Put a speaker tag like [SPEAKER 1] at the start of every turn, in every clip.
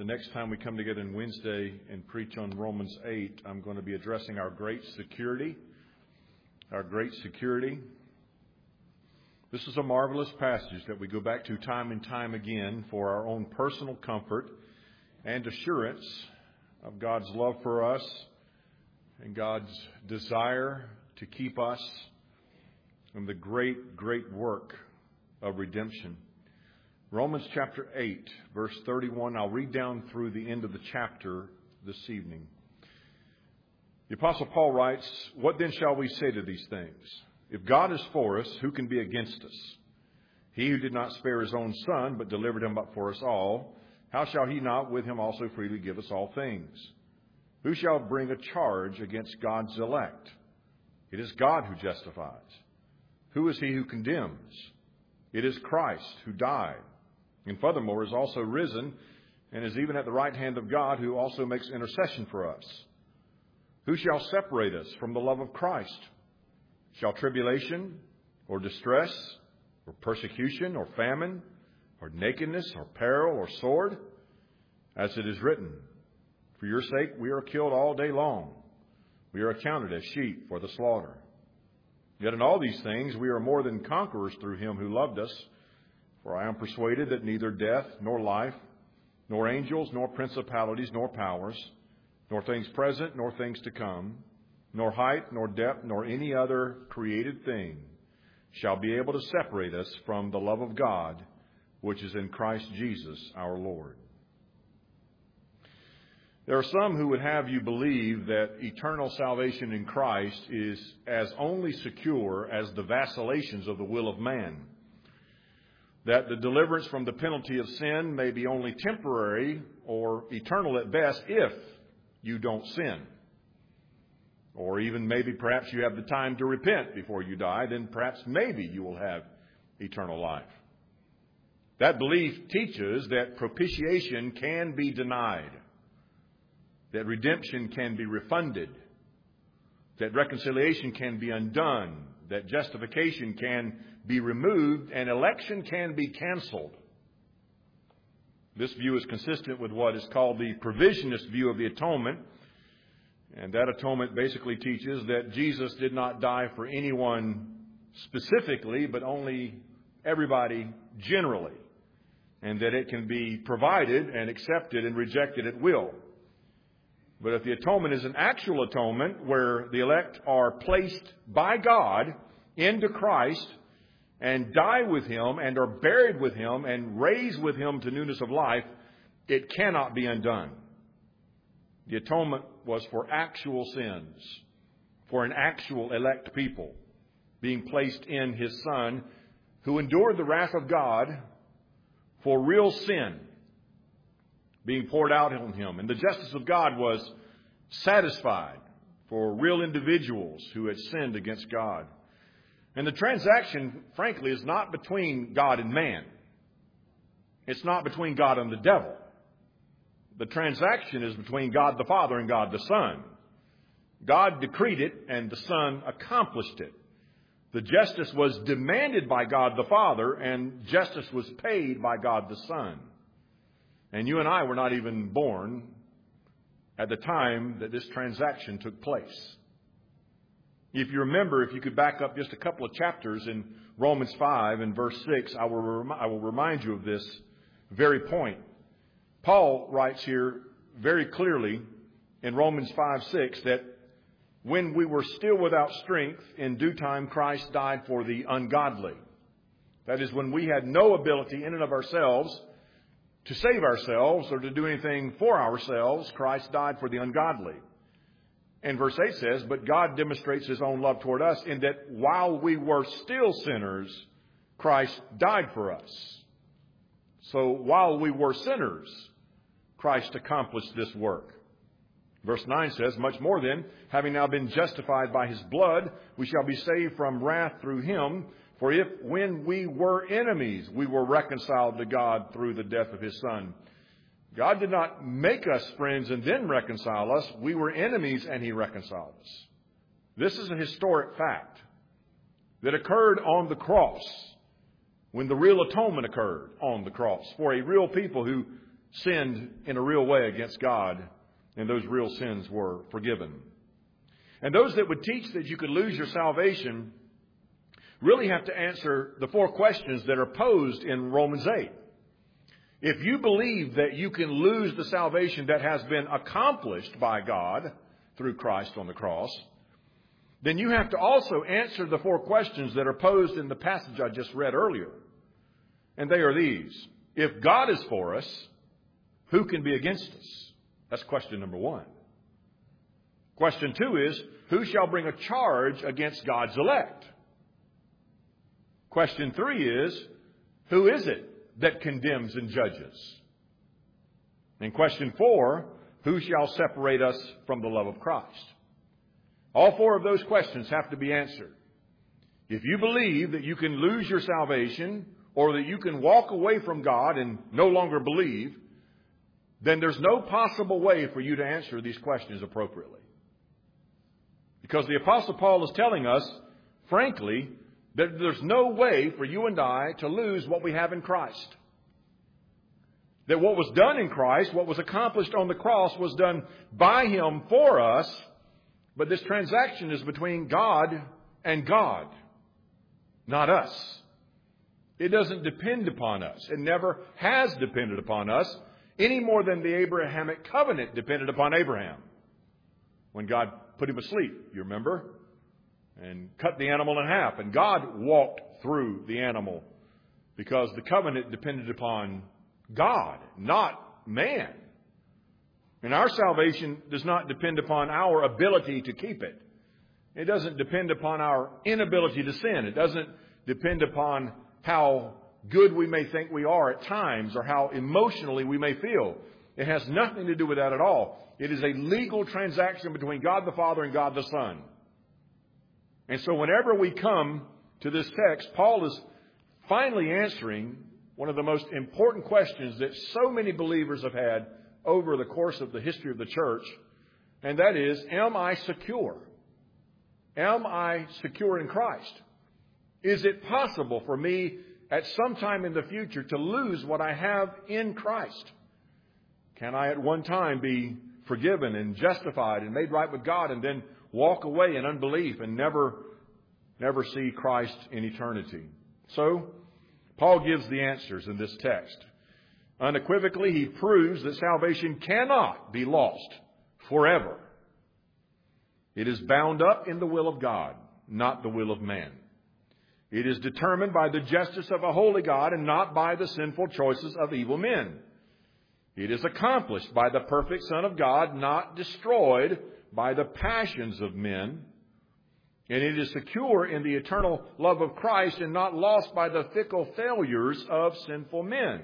[SPEAKER 1] next time we come together on Wednesday and preach on Romans 8, I'm going to be addressing our great security. Our great security. This is a marvelous passage that we go back to time and time again for our own personal comfort and assurance of God's love for us and God's desire to keep us in the great, great work of redemption. Romans chapter 8, verse 31. I'll read down through the end of the chapter this evening. The Apostle Paul writes, "What then shall we say to these things? If God is for us, who can be against us? He who did not spare his own Son, but delivered him up for us all, how shall he not with him also freely give us all things? Who shall bring a charge against God's elect? It is God who justifies. Who is he who condemns? It is Christ who died, and furthermore is also risen, and is even at the right hand of God, who also makes intercession for us. Who shall separate us from the love of Christ? Shall tribulation, or distress, or persecution, or famine, or nakedness, or peril, or sword? As it is written, for your sake we are killed all day long. We are accounted as sheep for the slaughter. Yet in all these things we are more than conquerors through him who loved us. For I am persuaded that neither death, nor life, nor angels, nor principalities, nor powers, nor things present, nor things to come, nor height, nor depth, nor any other created thing shall be able to separate us from the love of God, which is in Christ Jesus our Lord." There are some who would have you believe that eternal salvation in Christ is as only secure as the vacillations of the will of man. That the deliverance from the penalty of sin may be only temporary or eternal at best if you don't sin. Or even maybe perhaps you have the time to repent before you die, then perhaps maybe you will have eternal life. That belief teaches that propitiation can be denied, that redemption can be refunded, that reconciliation can be undone, that justification can be removed, and election can be canceled. This view is consistent with what is called the provisionist view of the atonement. And that atonement basically teaches that Jesus did not die for anyone specifically, but only everybody generally. And that it can be provided and accepted and rejected at will. But if the atonement is an actual atonement where the elect are placed by God into Christ and die with him and are buried with him and raised with him to newness of life, it cannot be undone. The atonement was for actual sins, for an actual elect people being placed in his Son, who endured the wrath of God for real sin being poured out on him. And the justice of God was satisfied for real individuals who had sinned against God. And the transaction, frankly, is not between God and man. It's not between God and the devil. The transaction is between God the Father and God the Son. God decreed it and the Son accomplished it. The justice was demanded by God the Father and justice was paid by God the Son. And you and I were not even born at the time that this transaction took place. If you remember, if you could back up just a couple of chapters in Romans 5 and verse 6, I will remind you of this very point. Paul writes here very clearly in Romans 5:6 that when we were still without strength, in due time Christ died for the ungodly. That is, when we had no ability in and of ourselves to save ourselves or to do anything for ourselves, Christ died for the ungodly. And verse 8 says, "But God demonstrates his own love toward us in that while we were still sinners, Christ died for us." So while we were sinners, Christ accomplished this work. Verse 9 says, "Much more then, having now been justified by his blood, we shall be saved from wrath through him. For if, when we were enemies, we were reconciled to God through the death of his Son, God did not make us friends and then reconcile us. We were enemies and he reconciled us." This is a historic fact that occurred on the cross, when the real atonement occurred on the cross for a real people who sinned in a real way against God, and those real sins were forgiven. And those that would teach that you could lose your salvation really have to answer the 4 questions that are posed in Romans 8. If you believe that you can lose the salvation that has been accomplished by God through Christ on the cross, then you have to also answer the 4 questions that are posed in the passage I just read earlier. And they are these. If God is for us, who can be against us? That's question number 1. Question 2 is, who shall bring a charge against God's elect? Question 3 is, who is it that condemns and judges? And question 4, who shall separate us from the love of Christ? All 4 of those questions have to be answered. If you believe that you can lose your salvation or that you can walk away from God and no longer believe, then there's no possible way for you to answer these questions appropriately. Because the Apostle Paul is telling us, frankly, that there's no way for you and I to lose what we have in Christ. That what was done in Christ, what was accomplished on the cross, was done by Him for us. But this transaction is between God and God, not us. It doesn't depend upon us. It never has depended upon us any more than the Abrahamic covenant depended upon Abraham. When God put him asleep, you remember? And cut the animal in half. And God walked through the animal because the covenant depended upon God, not man. And our salvation does not depend upon our ability to keep it. It doesn't depend upon our inability to sin. It doesn't depend upon how good we may think we are at times or how emotionally we may feel. It has nothing to do with that at all. It is a legal transaction between God the Father and God the Son. And so whenever we come to this text, Paul is finally answering one of the most important questions that so many believers have had over the course of the history of the church. And that is, am I secure? Am I secure in Christ? Is it possible for me at some time in the future to lose what I have in Christ? Can I at one time be forgiven and justified and made right with God and then walk away in unbelief and never see Christ in eternity? So, Paul gives the answers in this text. Unequivocally, he proves that salvation cannot be lost forever. It is bound up in the will of God, not the will of man. It is determined by the justice of a holy God and not by the sinful choices of evil men. It is accomplished by the perfect Son of God, not destroyed by the passions of men. And it is secure in the eternal love of Christ and not lost by the fickle failures of sinful men.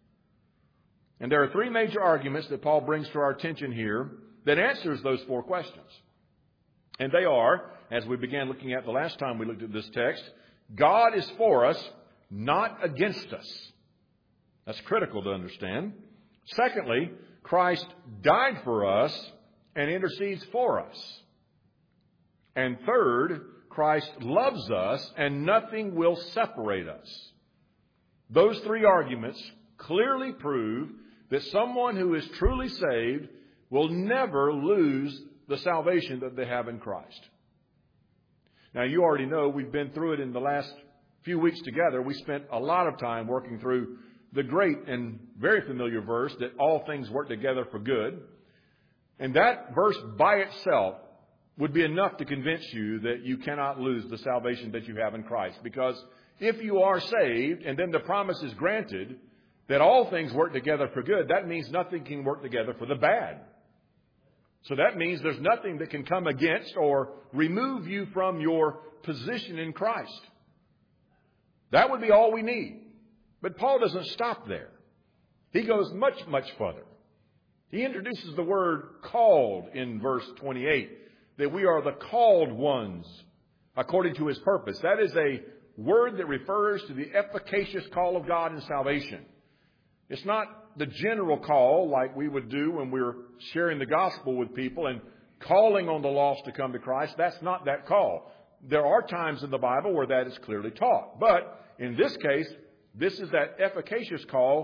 [SPEAKER 1] And there are 3 major arguments that Paul brings to our attention here that answers those 4 questions. And they are, as we began looking at the last time we looked at this text, God is for us, not against us. That's critical to understand. Secondly, Christ died for us and intercedes for us. And third, Christ loves us and nothing will separate us. Those 3 arguments clearly prove that someone who is truly saved will never lose the salvation that they have in Christ. Now, you already know we've been through it in the last few weeks together. We spent a lot of time working through the great and very familiar verse that all things work together for good. And that verse by itself would be enough to convince you that you cannot lose the salvation that you have in Christ. Because if you are saved and then the promise is granted that all things work together for good, that means nothing can work together for the bad. So that means there's nothing that can come against or remove you from your position in Christ. That would be all we need. But Paul doesn't stop there. He goes much, much further. He introduces the word called in verse 28, that we are the called ones according to His purpose. That is a word that refers to the efficacious call of God in salvation. It's not the general call like we would do when we're sharing the gospel with people and calling on the lost to come to Christ. That's not that call. There are times in the Bible where that is clearly taught. But in this case, this is that efficacious call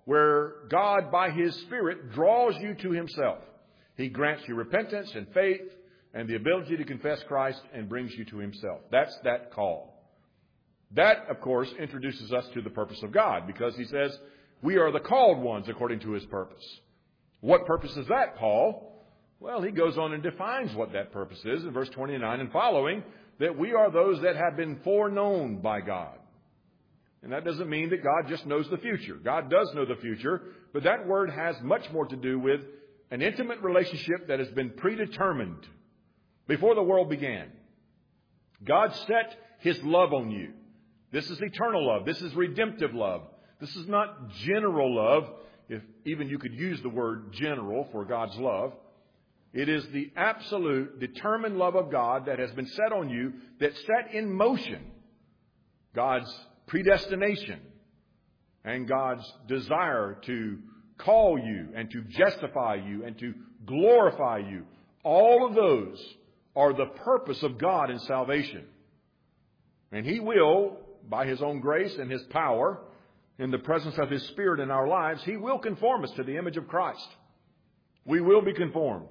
[SPEAKER 1] where God, by His Spirit, draws you to Himself. He grants you repentance and faith and the ability to confess Christ and brings you to Himself. That's that call. That, of course, introduces us to the purpose of God, because He says we are the called ones according to His purpose. What purpose is that, Paul? Well, he goes on and defines what that purpose is in verse 29 and following, that we are those that have been foreknown by God. And that doesn't mean that God just knows the future. God does know the future, but that word has much more to do with an intimate relationship that has been predetermined before the world began. God set His love on you. This is eternal love. This is redemptive love. This is not general love, if even you could use the word general for God's love. It is the absolute, determined love of God that has been set on you, that set in motion God's predestination and God's desire to call you and to justify you and to glorify you. All of those are the purpose of God in salvation. And He will, by His own grace and His power, in the presence of His Spirit in our lives, He will conform us to the image of Christ. We will be conformed.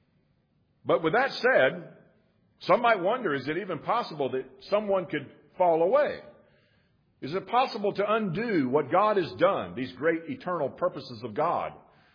[SPEAKER 1] But with that said, some might wonder, is it even possible that someone could fall away? Is it possible to undo what God has done, these great eternal purposes of God?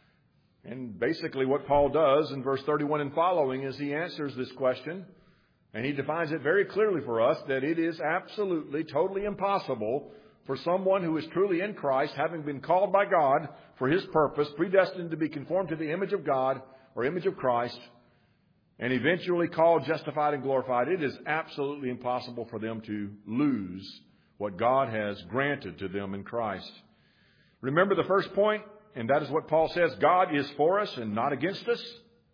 [SPEAKER 1] And basically what Paul does in verse 31 and following is he answers this question, and he defines it very clearly for us that it is absolutely, totally impossible for someone who is truly in Christ, having been called by God for His purpose, predestined to be conformed to the image of God or image of Christ, and eventually called, justified, and glorified. It is absolutely impossible for them to lose what God has granted to them in Christ. Remember the first point, and that is what Paul says, God is for us and not against us.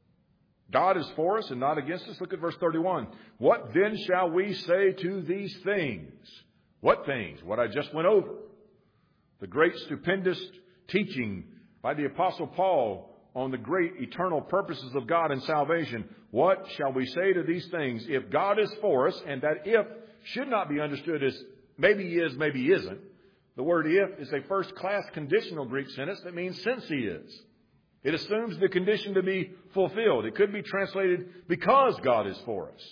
[SPEAKER 1] God is for us and not against us. Look at verse 31. What then shall we say to these things? What things? What I just went over. The great, stupendous teaching by the Apostle Paul on the great eternal purposes of God and salvation. What shall we say to these things? If God is for us, and that if should not be understood as maybe He is, maybe He isn't. The word if is a first-class conditional Greek sentence that means since He is. It assumes the condition to be fulfilled. It could be translated because God is for us.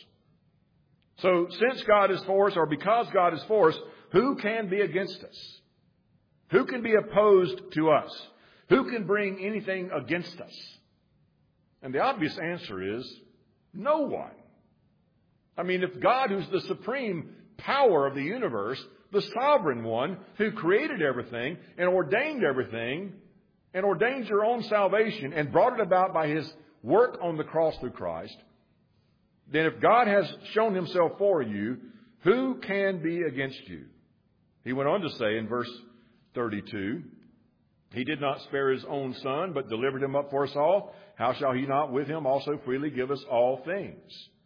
[SPEAKER 1] So since God is for us, or because God is for us, who can be against us? Who can be opposed to us? Who can bring anything against us? And the obvious answer is no one. I mean, if God, who's the supreme power of the universe, the sovereign one who created everything and ordained everything and ordained your own salvation and brought it about by His work on the cross through Christ, then if God has shown Himself for you, who can be against you? He went on to say in verse 32, He did not spare His own Son, but delivered Him up for us all. How shall He not with Him also freely give us all things?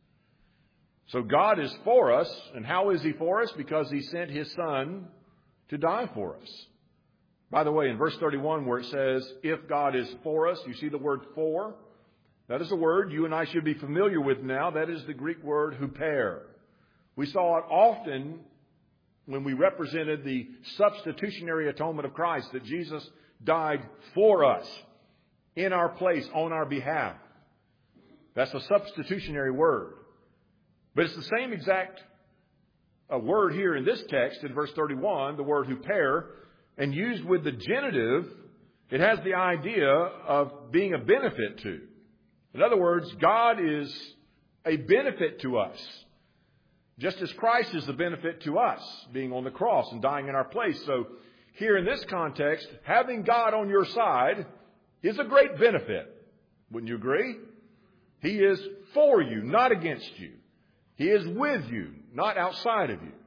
[SPEAKER 1] So God is for us. And how is He for us? Because He sent His Son to die for us. By the way, in verse 31 where it says, if God is for us, you see the word for? That is a word you and I should be familiar with now. That is the Greek word huper. We saw it often when we represented the substitutionary atonement of Christ, that Jesus died for us, in our place, on our behalf. That's a substitutionary word. But it's the same exact word here in this text, in verse 31, the word huper, and used with the genitive, it has the idea of being a benefit to. In other words, God is a benefit to us, just as Christ is a benefit to us, being on the cross and dying in our place. So here in this context, having God on your side is a great benefit. Wouldn't you agree? He is for you, not against you. He is with you, not outside of you.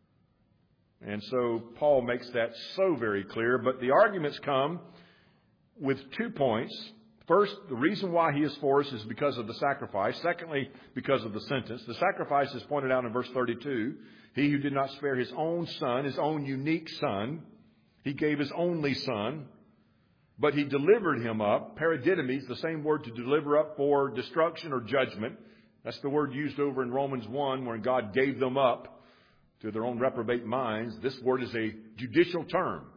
[SPEAKER 1] And so Paul makes that so very clear. But the arguments come with 2 points. First, the reason why He is for us is because of the sacrifice. Secondly, because of the sentence. The sacrifice is pointed out in verse 32. He who did not spare His own Son, His own unique Son, He gave His only Son, but He delivered Him up. Paradidomes, the same word to deliver up for destruction or judgment. That's the word used over in Romans 1 where God gave them up to their own reprobate minds. This word is a judicial term.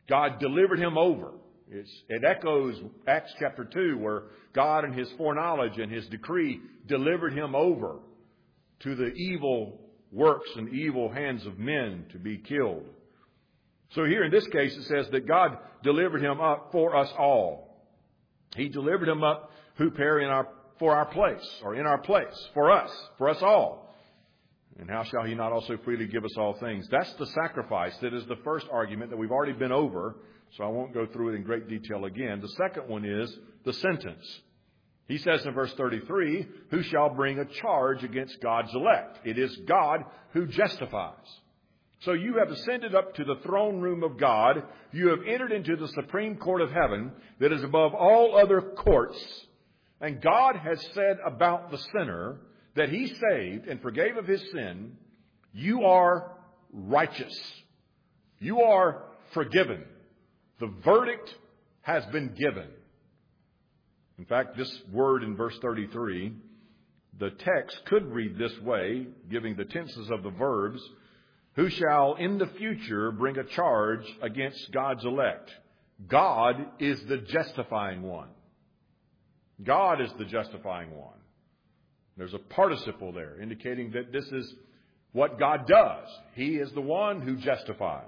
[SPEAKER 1] God delivered him over. It echoes Acts chapter 2, where God in his foreknowledge and his decree delivered him over to the evil works and evil hands of men to be killed. So here in this case it says that God delivered him up for us all. He delivered him up for our place, or in our place, for us all. And how shall he not also freely give us all things? That's the sacrifice. That is the first argument that we've already been over, so I won't go through it in great detail again. The second one is the sentence. He says in verse 33, who shall bring a charge against God's elect? It is God who justifies. So you have ascended up to the throne room of God. You have entered into the supreme court of heaven that is above all other courts. And God has said about the sinner that he saved and forgave of his sin, you are righteous. You are forgiven. The verdict has been given. In fact, this word in verse 33, the text could read this way, giving the tenses of the verbs, who shall in the future bring a charge against God's elect? God is the justifying one. God is the justifying one. There's a participle there indicating that this is what God does. He is the one who justifies.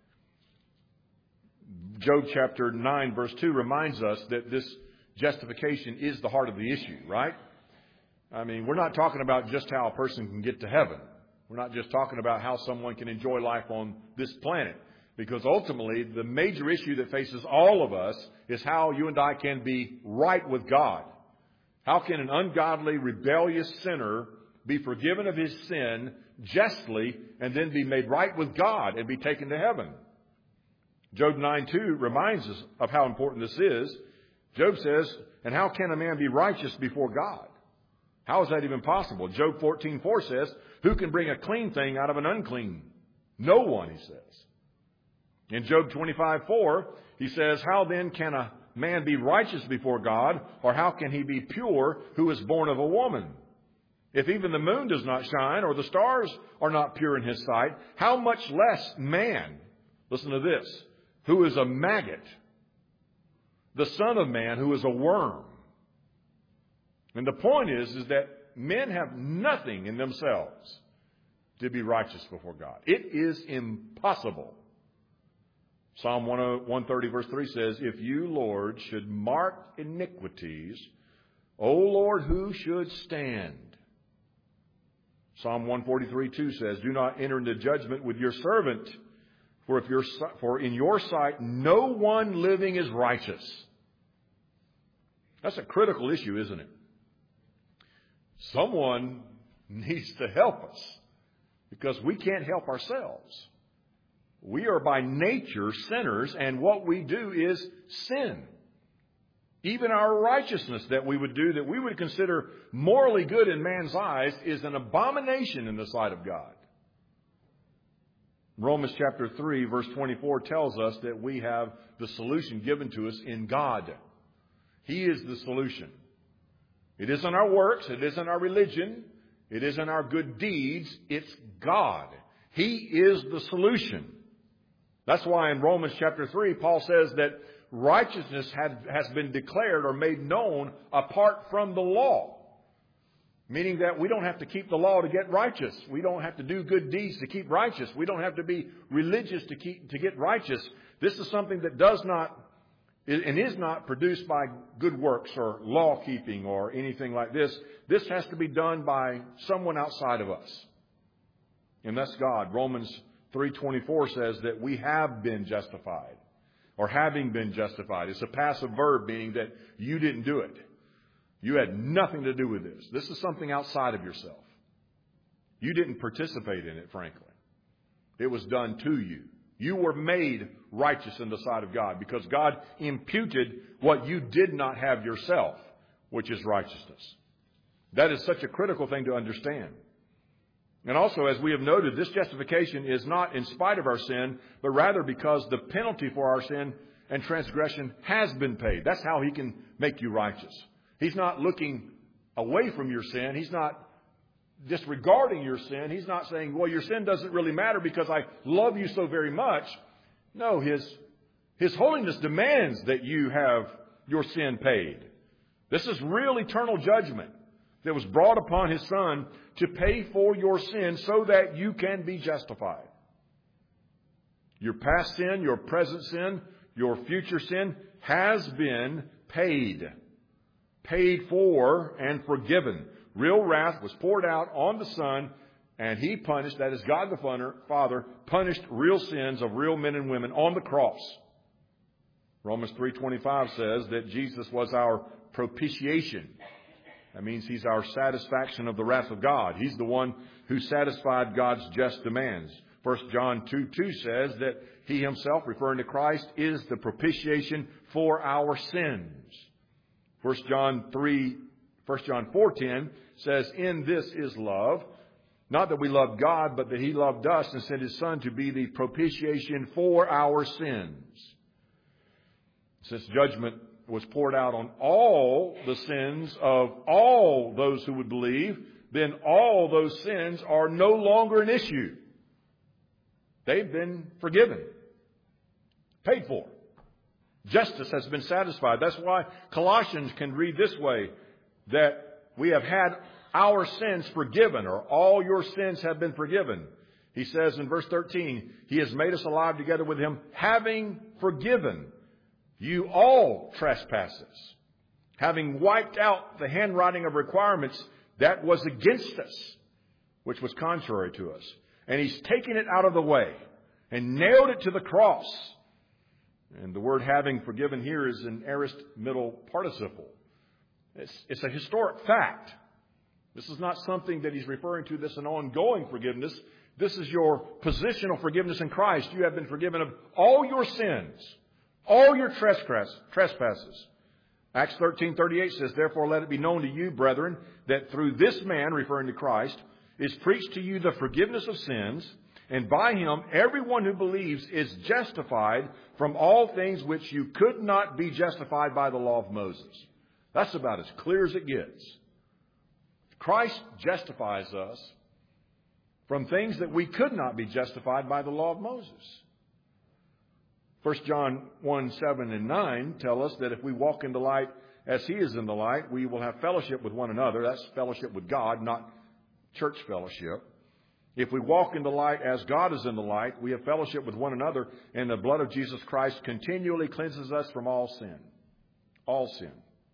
[SPEAKER 1] Job chapter 9 verse 2 reminds us that this justification is the heart of the issue, right? I mean, we're not talking about just how a person can get to heaven. We're not just talking about how someone can enjoy life on this planet. Because ultimately, the major issue that faces all of us is how you and I can be right with God. How can an ungodly, rebellious sinner be forgiven of his sin justly and then be made right with God and be taken to heaven? Job 9:2 reminds us of how important this is. Job says, and how can a man be righteous before God? How is that even possible? Job 14:4 says, who can bring a clean thing out of an unclean? No one, he says. In Job 25:4, he says, how then can a man be righteous before God, or how can he be pure who is born of a woman? If even the moon does not shine, or the stars are not pure in his sight, how much less man, listen to this, who is a maggot, the son of man who is a worm. And the point is that men have nothing in themselves to be righteous before God. It is impossible. Psalm 130 verse 3 says, if you, Lord, should mark iniquities, O Lord, who should stand? Psalm 143:2 says, do not enter into judgment with your servant, for in your sight no one living is righteous. That's a critical issue, isn't it? Someone needs to help us because we can't help ourselves. We are by nature sinners, and what we do is sin. Even our righteousness that we would do, that we would consider morally good in man's eyes, is an abomination in the sight of God. Romans chapter 3 verse 24 tells us that we have the solution given to us in God. He is the solution. It isn't our works. It isn't our religion. It isn't our good deeds. It's God. He is the solution. That's why in Romans chapter 3, Paul says that righteousness has been declared or made known apart from the law. Meaning that we don't have to keep the law to get righteous. We don't have to do good deeds to keep righteous. We don't have to be religious to get righteous. This is something that does not and is not produced by good works or law keeping or anything like this. This has to be done by someone outside of us. And that's God. Romans 3:24 says that we have been justified, or having been justified. It's a passive verb, meaning that you didn't do it. You had nothing to do with this. This is something outside of yourself. You didn't participate in it, frankly. It was done to you. You were made righteous in the sight of God because God imputed what you did not have yourself, which is righteousness. That is such a critical thing to understand. And also, as we have noted, this justification is not in spite of our sin, but rather because the penalty for our sin and transgression has been paid. That's how He can make you righteous. He's not looking away from your sin. He's not disregarding your sin. He's not saying, well, your sin doesn't really matter because I love you so very much. No, His His holiness demands that you have your sin paid. This is real eternal judgment that was brought upon His Son to pay for your sin so that you can be justified. Your past sin, your present sin, your future sin has been paid. Paid for and forgiven. Real wrath was poured out on the Son, and He punished, that is God the Father, punished real sins of real men and women on the cross. Romans 3:25 says that Jesus was our propitiation. That means He's our satisfaction of the wrath of God. He's the one who satisfied God's just demands. 1 John 2:2 says that He Himself, referring to Christ, is the propitiation for our sins. 1 John 4:10 says, in this is love, not that we loved God, but that He loved us and sent His Son to be the propitiation for our sins. Since judgment was poured out on all the sins of all those who would believe, then all those sins are no longer an issue. They've been forgiven, paid for. Justice has been satisfied. That's why Colossians can read this way, that we have had our sins forgiven, or all your sins have been forgiven. He says in verse 13, He has made us alive together with Him, having forgiven you all trespasses, having wiped out the handwriting of requirements that was against us, which was contrary to us. And He's taken it out of the way and nailed it to the cross. And the word having forgiven here is an aorist middle participle. It's a historic fact. This is not something that He's referring to that's an ongoing forgiveness. This is your positional forgiveness in Christ. You have been forgiven of all your sins, all your trespasses. Acts 13:38 says, therefore let it be known to you, brethren, that through this man, referring to Christ, is preached to you the forgiveness of sins, and by Him everyone who believes is justified from all things which you could not be justified by the law of Moses. That's about as clear as it gets. Christ justifies us from things that we could not be justified by the law of Moses. 1 John 1:7 and 9 tell us that if we walk in the light as He is in the light, we will have fellowship with one another. That's fellowship with God, not church fellowship. If we walk in the light as God is in the light, we have fellowship with one another, and the blood of Jesus Christ continually cleanses us from all sin. All sin.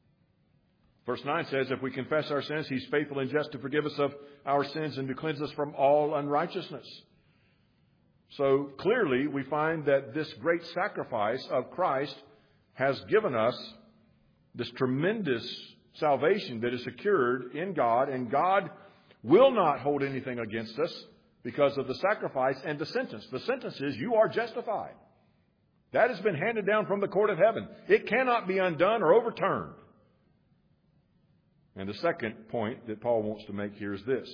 [SPEAKER 1] Verse 9 says, if we confess our sins, He's faithful and just to forgive us of our sins and to cleanse us from all unrighteousness. So clearly we find that this great sacrifice of Christ has given us this tremendous salvation that is secured in God, and God will not hold anything against us because of the sacrifice and the sentence. The sentence is you are justified. That has been handed down from the court of heaven. It cannot be undone or overturned. And the second point that Paul wants to make here is this.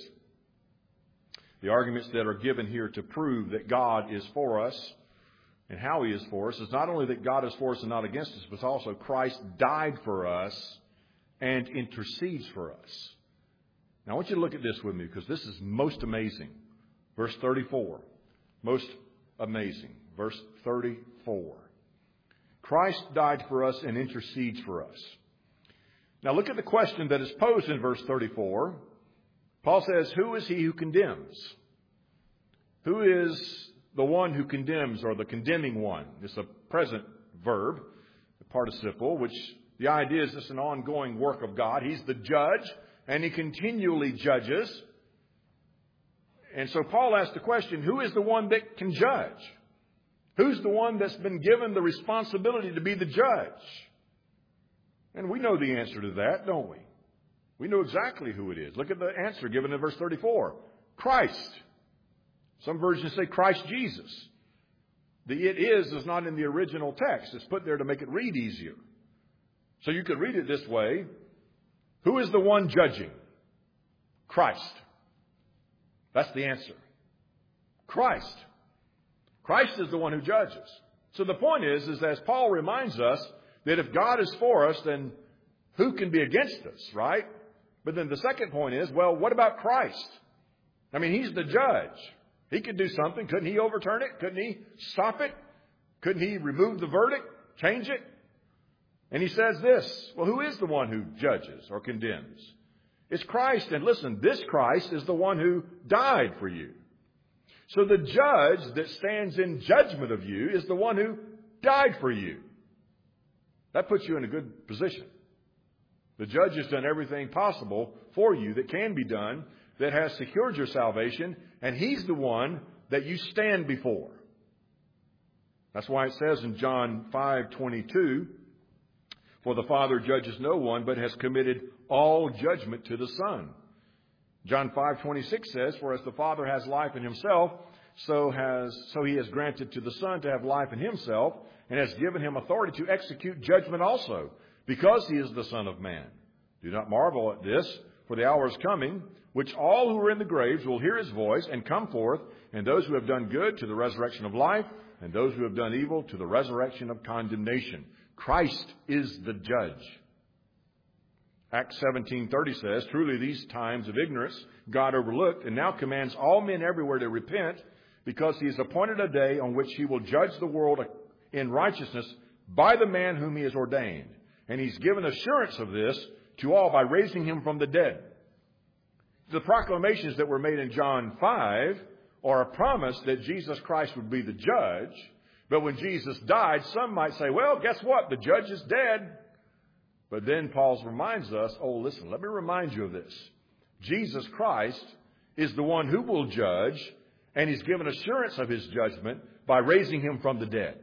[SPEAKER 1] The arguments that are given here to prove that God is for us and how He is for us is not only that God is for us and not against us, but also Christ died for us and intercedes for us. Now, I want you to look at this with me because this is most amazing. Verse 34. Most amazing. Verse 34. Christ died for us and intercedes for us. Now, look at the question that is posed in verse 34. Paul says, who is he who condemns? Who is the one who condemns, or the condemning one? It's a present verb, the participle, which the idea is it's an ongoing work of God. He's the judge, and He continually judges. And so Paul asked the question, who is the one that can judge? Who's the one that's been given the responsibility to be the judge? And we know the answer to that, don't we? We know exactly who it is. Look at the answer given in verse 34. Christ. Some versions say Christ Jesus. The it is not in the original text. It's put there to make it read easier. So you could read it this way. Who is the one judging? Christ. That's the answer. Christ. Christ is the one who judges. So the point is as Paul reminds us, that if God is for us, then who can be against us, right? But then the second point is, well, what about Christ? I mean, He's the judge. He could do something. Couldn't He overturn it? Couldn't He stop it? Couldn't he remove the verdict, change it? And he says this, well, who is the one who judges or condemns? It's Christ. And listen, this Christ is the one who died for you. So the judge that stands in judgment of you is the one who died for you. That puts you in a good position. The judge has done everything possible for you that can be done, that has secured your salvation, and he's the one that you stand before. That's why it says in John 5:22, for the Father judges no one, but has committed all judgment to the Son. John 5:26 says, for as the Father has life in himself, so he has granted to the Son to have life in himself, and has given him authority to execute judgment also, because he is the Son of Man. Do not marvel at this, for the hour is coming, which all who are in the graves will hear his voice and come forth, and those who have done good to the resurrection of life, and those who have done evil to the resurrection of condemnation. Christ is the judge. Acts 17:30 says, truly these times of ignorance God overlooked, and now commands all men everywhere to repent, because he has appointed a day on which he will judge the world in righteousness by the man whom he has ordained. And he's given assurance of this to all by raising him from the dead. The proclamations that were made in John 5 are a promise that Jesus Christ would be the judge. But when Jesus died, some might say, well, guess what? The judge is dead. But then Paul reminds us, oh, listen, let me remind you of this. Jesus Christ is the one who will judge, and he's given assurance of his judgment by raising him from the dead.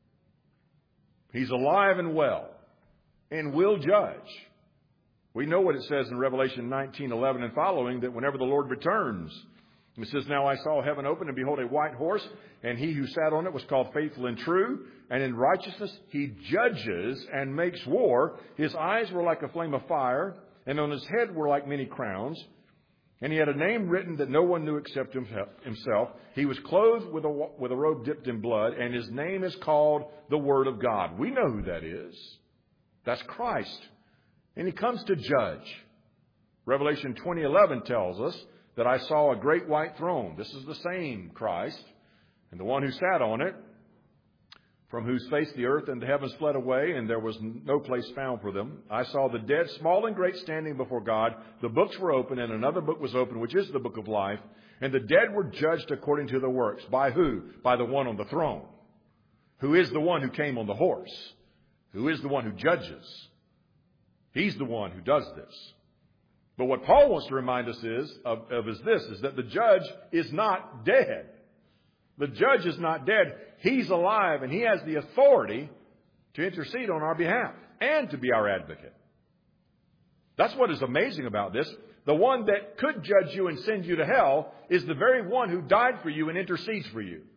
[SPEAKER 1] He's alive and well and will judge. We know what it says in Revelation 19:11 and following, that whenever the Lord returns, it says, now I saw heaven open, and behold, a white horse, and he who sat on it was called Faithful and True, and in righteousness he judges and makes war. His eyes were like a flame of fire, and on his head were like many crowns. And he had a name written that no one knew except himself. He was clothed with a robe dipped in blood, and his name is called the Word of God. We know who that is. That's Christ. And he comes to judge. Revelation 20:11 tells us that I saw a great white throne. This is the same Christ, and the one who sat on it, from whose face the earth and the heavens fled away, and there was no place found for them. I saw the dead, small and great, standing before God. The books were open, and another book was opened, which is the book of life. And the dead were judged according to their works. By who? By the one on the throne, who is the one who came on the horse, who is the one who judges. He's the one who does this. But what Paul wants to remind us is that the judge is not dead. The judge is not dead. He's alive, and he has the authority to intercede on our behalf and to be our advocate. That's what is amazing about this. The one that could judge you and send you to hell is the very one who died for you and intercedes for you.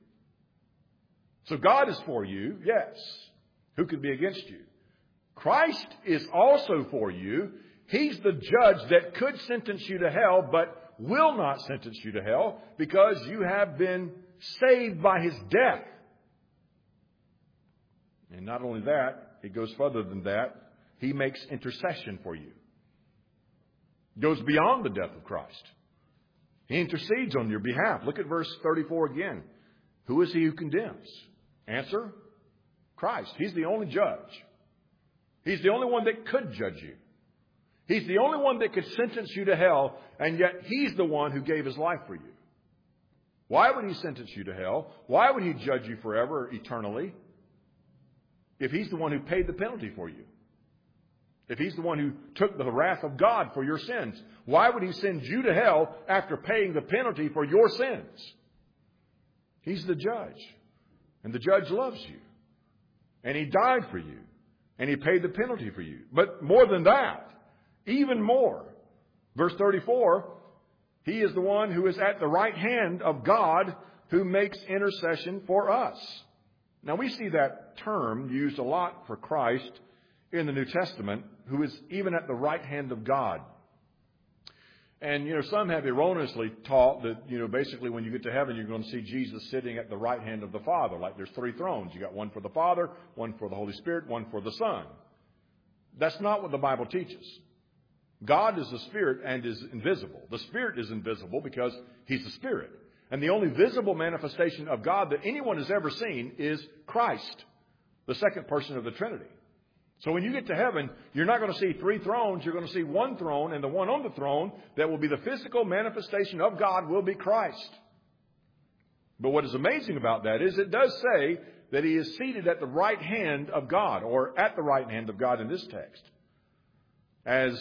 [SPEAKER 1] So God is for you, yes. Who could be against you? Christ is also for you. He's the judge that could sentence you to hell, but will not sentence you to hell because you have been saved by his death. And not only that, it goes further than that. He makes intercession for you. It goes beyond the death of Christ. He intercedes on your behalf. Look at verse 34 again. Who is he who condemns? Answer, Christ. He's the only judge. He's the only one that could judge you. He's the only one that could sentence you to hell, and yet he's the one who gave his life for you. Why would he sentence you to hell? Why would he judge you forever, eternally, if he's the one who paid the penalty for you? If he's the one who took the wrath of God for your sins? Why would he send you to hell after paying the penalty for your sins? He's the judge, and the judge loves you, and he died for you, and he paid the penalty for you. But more than that, even more, verse 34, he is the one who is at the right hand of God who makes intercession for us. Now we see that term used a lot for Christ in the New Testament, who is even at the right hand of God. And, some have erroneously taught that, basically when you get to heaven, you're going to see Jesus sitting at the right hand of the Father. Like there's three thrones. You got one for the Father, one for the Holy Spirit, one for the Son. That's not what the Bible teaches. God is a spirit and is invisible. The Spirit is invisible because he's a spirit. And the only visible manifestation of God that anyone has ever seen is Christ, the second person of the Trinity. So when you get to heaven, you're not going to see three thrones. You're going to see one throne, and the one on the throne that will be the physical manifestation of God will be Christ. But what is amazing about that is it does say that He is seated at the right hand of God, or at the right hand of God in this text. As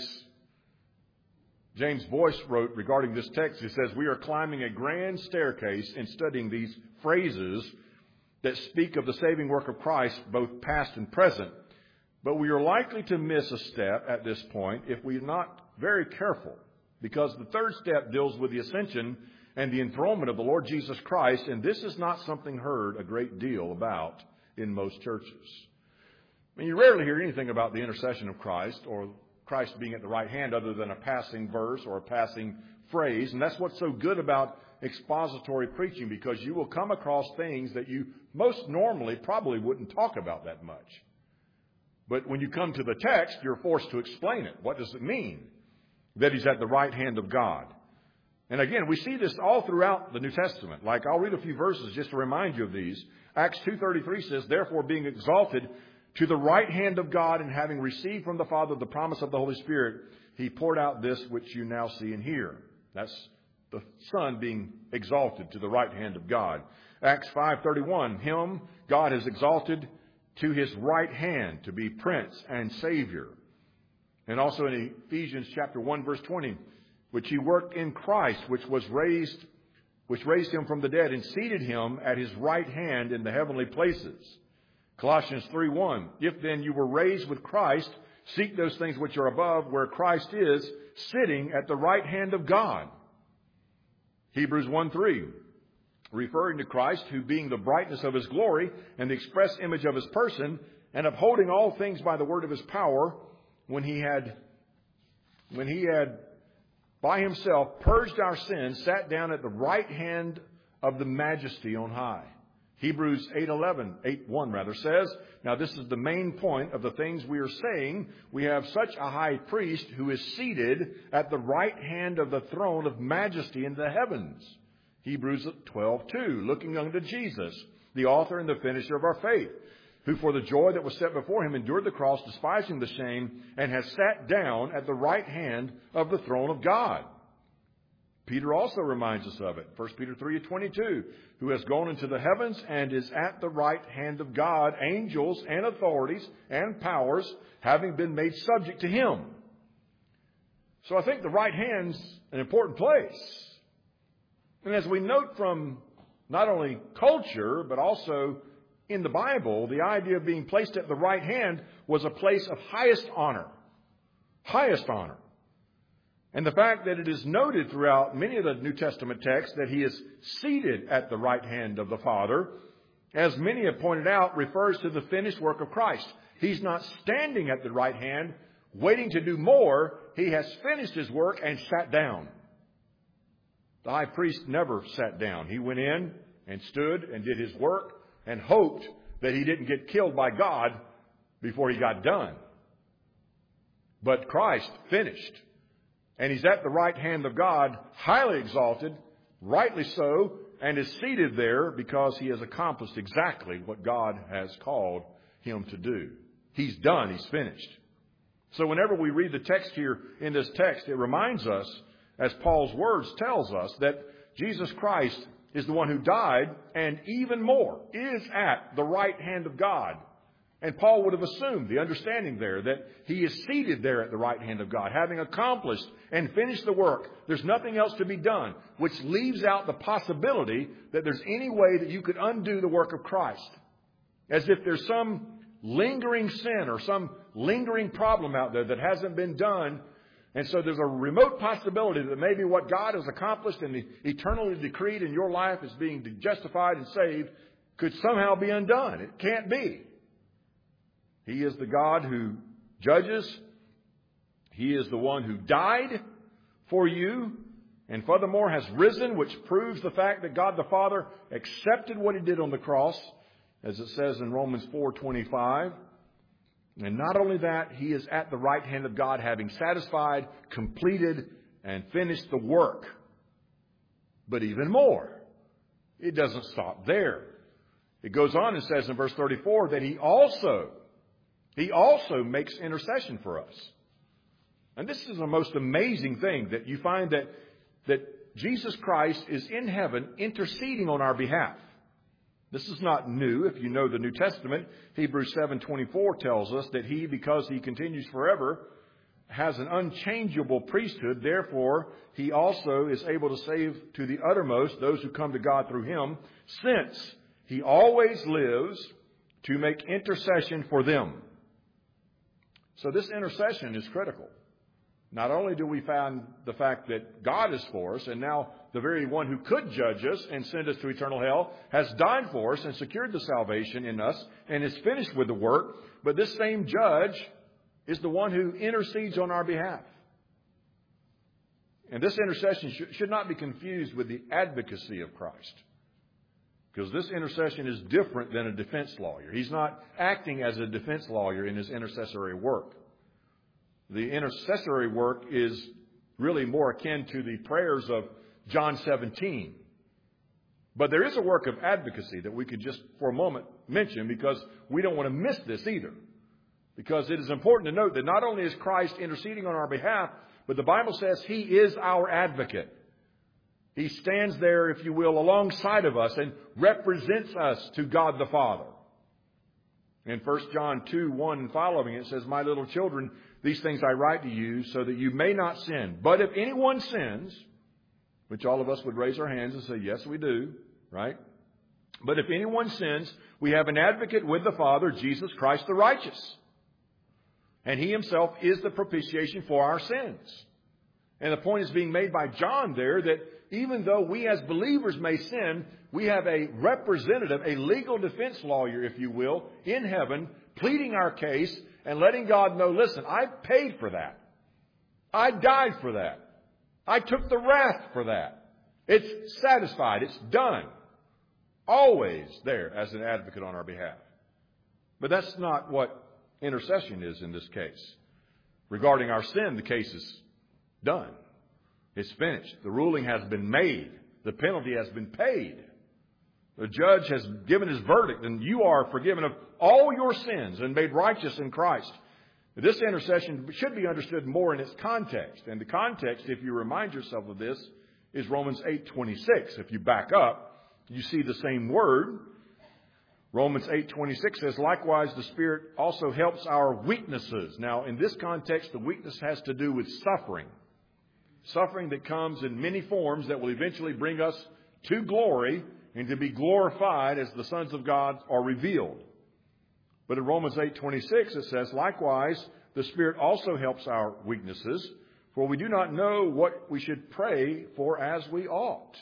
[SPEAKER 1] James Boyce wrote regarding this text, he says, "We are climbing a grand staircase in studying these phrases that speak of the saving work of Christ, both past and present. But we are likely to miss a step at this point if we are not very careful, because the third step deals with the ascension and the enthronement of the Lord Jesus Christ, and this is not something heard a great deal about in most churches." I mean, you rarely hear anything about the intercession of Christ or Christ being at the right hand other than a passing verse or a passing phrase. And that's what's so good about expository preaching, because you will come across things that you most normally probably wouldn't talk about that much. But when you come to the text, you're forced to explain it. What does it mean that He's at the right hand of God? And again, we see this all throughout the New Testament. Like, I'll read a few verses just to remind you of these. Acts 2:33 says, "Therefore, being exalted to the right hand of God, and having received from the Father the promise of the Holy Spirit, He poured out this which you now see and hear." That's the Son being exalted to the right hand of God. Acts 5:31, "Him God has exalted to His right hand to be Prince and Savior." And also in Ephesians chapter 1 verse 20, "Which He worked in Christ, which raised Him from the dead and seated Him at His right hand in the heavenly places." Colossians 3:1, "If then you were raised with Christ, seek those things which are above, where Christ is, sitting at the right hand of God." Hebrews 1:3, referring to Christ, "who being the brightness of His glory and the express image of His person, and upholding all things by the word of His power, when He had by Himself purged our sins, sat down at the right hand of the Majesty on high." Hebrews 8:1 says, "Now this is the main point of the things we are saying. We have such a high priest who is seated at the right hand of the throne of majesty in the heavens." Hebrews 12:2, "Looking unto Jesus, the author and the finisher of our faith, who for the joy that was set before Him endured the cross, despising the shame, and has sat down at the right hand of the throne of God." Peter also reminds us of it. 1 Peter 3:22, "Who has gone into the heavens and is at the right hand of God, angels and authorities and powers having been made subject to Him." So I think the right hand's an important place. And as we note from not only culture, but also in the Bible, the idea of being placed at the right hand was a place of highest honor. Highest honor. And the fact that it is noted throughout many of the New Testament texts that He is seated at the right hand of the Father, as many have pointed out, refers to the finished work of Christ. He's not standing at the right hand, waiting to do more. He has finished His work and sat down. The high priest never sat down. He went in and stood and did his work and hoped that he didn't get killed by God before he got done. But Christ finished. And He's at the right hand of God, highly exalted, rightly so, and is seated there because He has accomplished exactly what God has called Him to do. He's done. He's finished. So whenever we read the text here in this text, it reminds us, as Paul's words tells us, that Jesus Christ is the one who died and even more is at the right hand of God. And Paul would have assumed the understanding there that He is seated there at the right hand of God, having accomplished and finished the work. There's nothing else to be done, which leaves out the possibility that there's any way that you could undo the work of Christ. As if there's some lingering sin or some lingering problem out there that hasn't been done. And so there's a remote possibility that maybe what God has accomplished and eternally decreed in your life as being justified and saved could somehow be undone. It can't be. He is the God who judges. He is the one who died for you and furthermore has risen, which proves the fact that God the Father accepted what He did on the cross, as it says in Romans 4:25. And not only that, He is at the right hand of God, having satisfied, completed, and finished the work. But even more, it doesn't stop there. It goes on and says in verse 34 that He also makes intercession for us. And this is the most amazing thing, that you find that Jesus Christ is in heaven interceding on our behalf. This is not new. If you know the New Testament, Hebrews 7:24 tells us that He, because He continues forever, has an unchangeable priesthood. Therefore, He also is able to save to the uttermost those who come to God through Him, since He always lives to make intercession for them. So this intercession is critical. Not only do we find the fact that God is for us, and now the very one who could judge us and send us to eternal hell has died for us and secured the salvation in us and is finished with the work, but this same judge is the one who intercedes on our behalf. And this intercession should not be confused with the advocacy of Christ, because this intercession is different than a defense lawyer. He's not acting as a defense lawyer in His intercessory work. The intercessory work is really more akin to the prayers of John 17. But there is a work of advocacy that we could just for a moment mention, because we don't want to miss this either. Because it is important to note that not only is Christ interceding on our behalf, but the Bible says He is our advocate. He stands there, if you will, alongside of us and represents us to God the Father. In 1 John 2:1 and following, it says, "My little children, these things I write to you so that you may not sin. But if anyone sins," which all of us would raise our hands and say, yes, we do, right? "But if anyone sins, we have an advocate with the Father, Jesus Christ the righteous. And He Himself is the propitiation for our sins." And the point is being made by John there that even though we as believers may sin, we have a representative, a legal defense lawyer, if you will, in heaven, pleading our case and letting God know, listen, I paid for that. I died for that. I took the wrath for that. It's satisfied. It's done. Always there as an advocate on our behalf. But that's not what intercession is in this case. Regarding our sin, the case is done. It's finished. The ruling has been made. The penalty has been paid. The judge has given his verdict, and you are forgiven of all your sins and made righteous in Christ. This intercession should be understood more in its context. And the context, if you remind yourself of this, is Romans 8:26. If you back up, you see the same word. Romans 8:26 says, "Likewise, the Spirit also helps our weaknesses." Now, in this context, the weakness has to do with suffering. Suffering that comes in many forms that will eventually bring us to glory and to be glorified as the sons of God are revealed. But in Romans 8:26 it says, "Likewise, the Spirit also helps our weaknesses, for we do not know what we should pray for as we ought.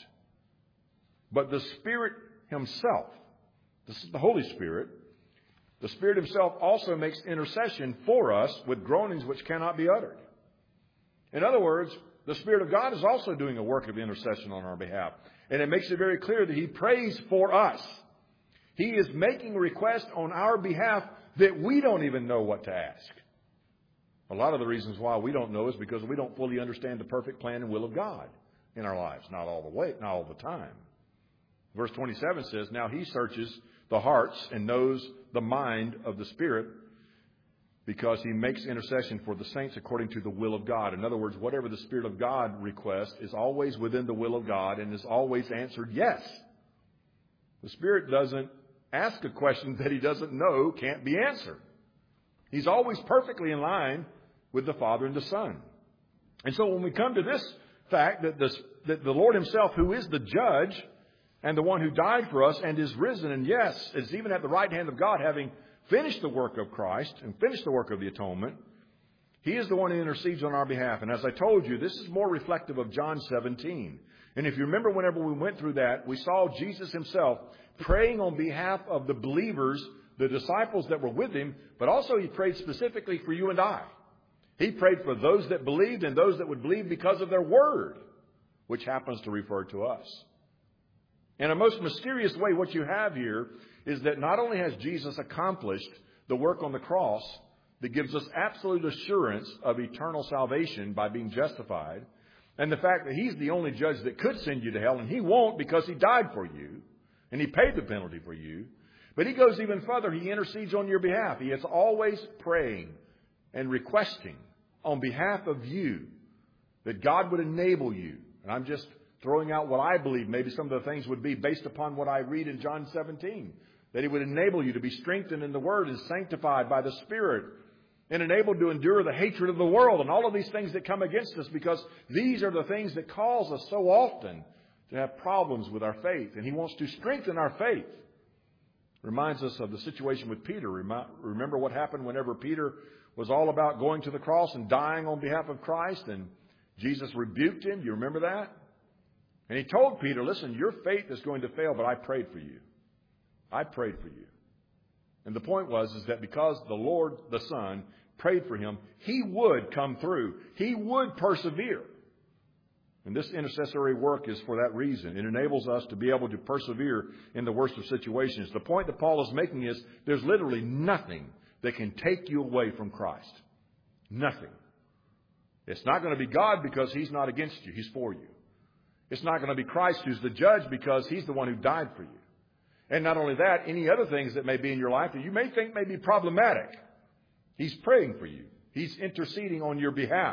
[SPEAKER 1] But the Spirit Himself," this is the Holy Spirit, "the Spirit Himself also makes intercession for us with groanings which cannot be uttered." In other words, the Spirit of God is also doing a work of intercession on our behalf. And it makes it very clear that He prays for us. He is making requests on our behalf that we don't even know what to ask. A lot of the reasons why we don't know is because we don't fully understand the perfect plan and will of God in our lives. Not all the way, not all the time. Verse 27 says, "Now He searches the hearts and knows the mind of the Spirit, because He makes intercession for the saints according to the will of God." In other words, whatever the Spirit of God requests is always within the will of God and is always answered yes. The Spirit doesn't ask a question that He doesn't know can't be answered. He's always perfectly in line with the Father and the Son. And so when we come to this fact that the Lord Himself, who is the judge and the one who died for us and is risen, and yes, is even at the right hand of God, having finished the work of Christ and finished the work of the atonement, He is the one who intercedes on our behalf. And as I told you, this is more reflective of John 17. And if you remember, whenever we went through that, we saw Jesus Himself praying on behalf of the believers, the disciples that were with Him, but also He prayed specifically for you and I. He prayed for those that believed and those that would believe because of their word, which happens to refer to us. In a most mysterious way, what you have here is that not only has Jesus accomplished the work on the cross that gives us absolute assurance of eternal salvation by being justified, And the fact that He's the only judge that could send you to hell, and He won't because He died for you, and He paid the penalty for you. But He goes even further. He intercedes on your behalf. He is always praying and requesting on behalf of you that God would enable you. And I'm just throwing out what I believe maybe some of the things would be based upon what I read in John 17. That He would enable you to be strengthened in the Word and sanctified by the Spirit and enabled to endure the hatred of the world and all of these things that come against us, because these are the things that cause us so often to have problems with our faith. And He wants to strengthen our faith. Reminds us of the situation with Peter. Remember what happened whenever Peter was all about going to the cross and dying on behalf of Christ, and Jesus rebuked him. You remember that? And He told Peter, listen, your faith is going to fail, but I prayed for you. I prayed for you. And the point was that because the Lord, the Son, prayed for him, He would come through. He would persevere. And this intercessory work is for that reason. It enables us to be able to persevere in the worst of situations. The point that Paul is making is there's literally nothing that can take you away from Christ. Nothing. It's not going to be God because He's not against you. He's for you. It's not going to be Christ who's the judge because He's the one who died for you. And not only that, any other things that may be in your life that you may think may be problematic, He's praying for you. He's interceding on your behalf.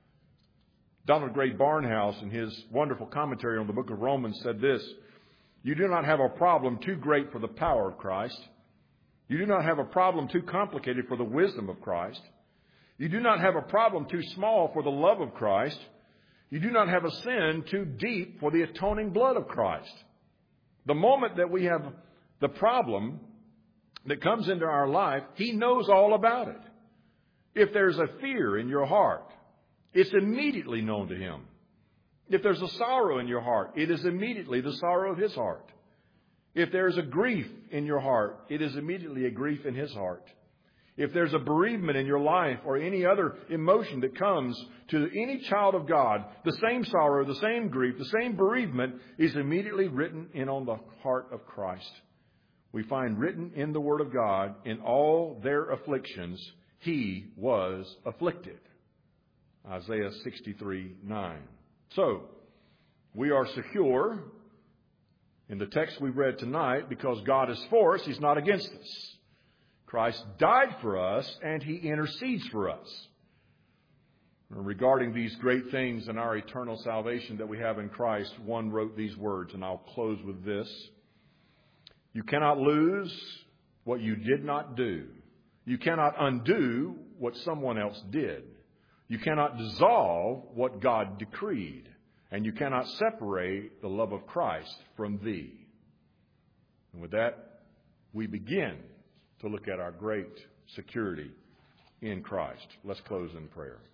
[SPEAKER 1] Donald Gray Barnhouse, in his wonderful commentary on the book of Romans, said this: you do not have a problem too great for the power of Christ. You do not have a problem too complicated for the wisdom of Christ. You do not have a problem too small for the love of Christ. You do not have a sin too deep for the atoning blood of Christ. The moment that we have the problem that comes into our life, He knows all about it. If there's a fear in your heart, it's immediately known to Him. If there's a sorrow in your heart, it is immediately the sorrow of His heart. If there's a grief in your heart, it is immediately a grief in His heart. If there's a bereavement in your life or any other emotion that comes to any child of God, the same sorrow, the same grief, the same bereavement is immediately written in on the heart of Christ. We find written in the Word of God, in all their afflictions, He was afflicted. Isaiah 63:9. So, we are secure in the text we read tonight because God is for us. He's not against us. Christ died for us, and He intercedes for us. Regarding these great things in our eternal salvation that we have in Christ, one wrote these words, and I'll close with this. You cannot lose what you did not do. You cannot undo what someone else did. You cannot dissolve what God decreed. And you cannot separate the love of Christ from thee. And with that, we begin to look at our great security in Christ. Let's close in prayer.